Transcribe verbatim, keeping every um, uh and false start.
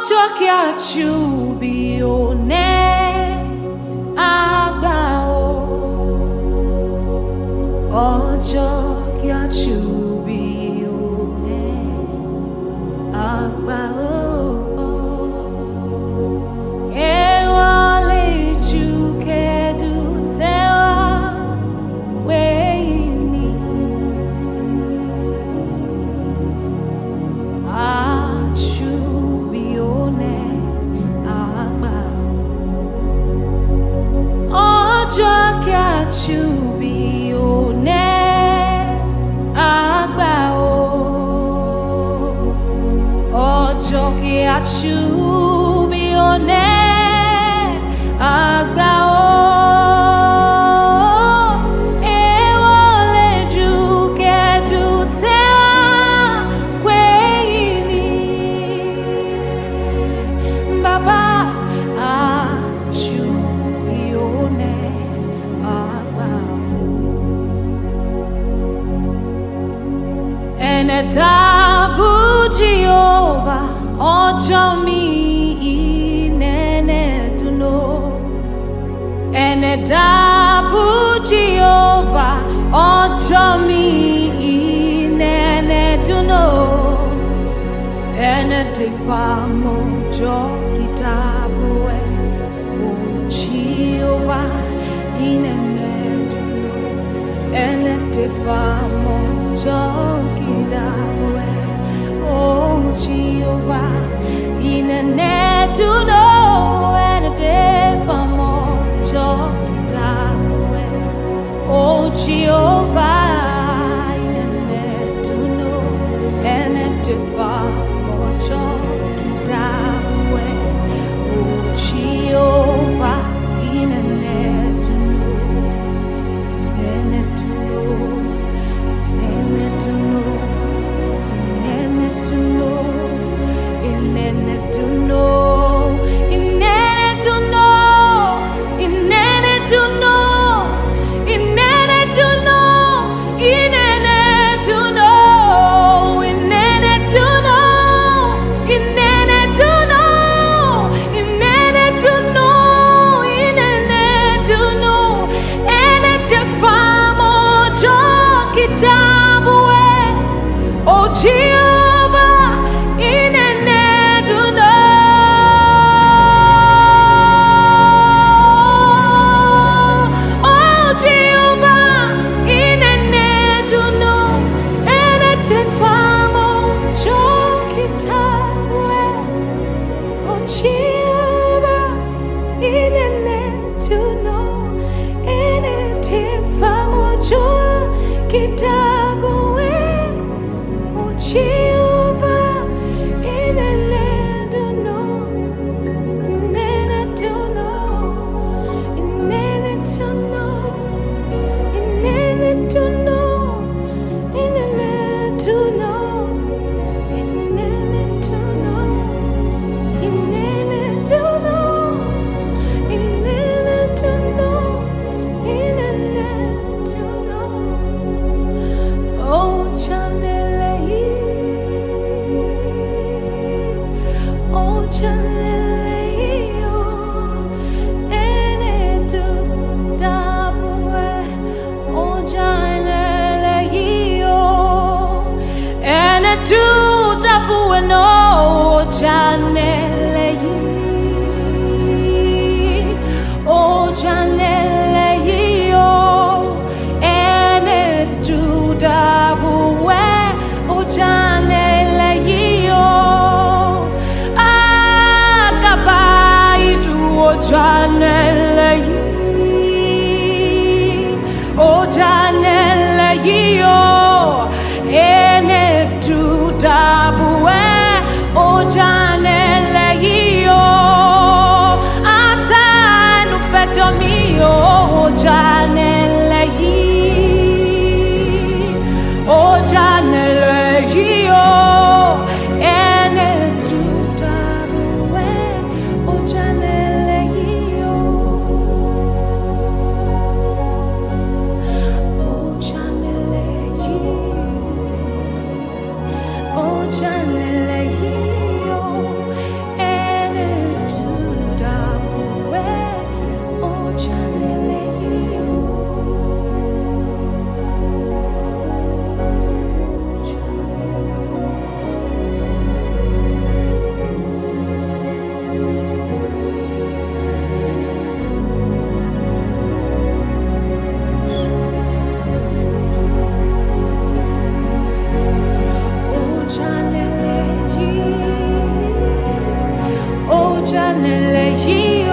ọjọ́ kí a tú bí òní àgbà o. Ọjọ́ kí a tú bí òní àgbà o. To be one agba o, ọjọ́ kí a to be one agba o. Ewo leju kedu te kwe ini Baba a to be one. Enetabu Jehovah, ọjọ́ mi inene tuno. Enetabu Jehovah, ọjọ́ mi inene tuno. Enetefamo jo kitabu e o Jehovah inene tuno. Enetefamo jo kitabu e o Jehovah inene tuno. Enetefamo jo kitabu e o Jehovah inene tuno. Enetefamo jo kitabu e o Jehovah inene tuno. Inene tuno. Inene tuno. Inene tuno. Inene tuno. Inene tuno. Inene tuno. Inene tuno. Inene tuno. Inene tuno. Inene tuno. Inene tuno. Inene tuno. Enetefamo jo kitabu e o Jehovah inene tuno. O Jehovah inene tuno. Enetefamo jo kitabu e o Jehovah inene tuno. Enetefamo jo kitabu e o Jehovah inene tuno. Inene tuno. Inene tuno. Inene tuno. Inene tuno. Inene tuno. Inene tuno. Inene tuno. Inene tuno. Oh Chanelei, oh Chanelei, oh ene tu dabue, oh Chanelei, oh ene tu dabue no, oh Chanelei, oh Chanelei, oh ene tu dabue, oh Chanelei, oh akabai tu, oh Chanelei, oh Chanelei, oh ene tu dabue, oh Chanelei, oh atanu feto mio, oh Chanelei, oh Chanelei, oh ene tu dabue, oh Chanelei, oh Chanelei, oh Chanelei, oh nelle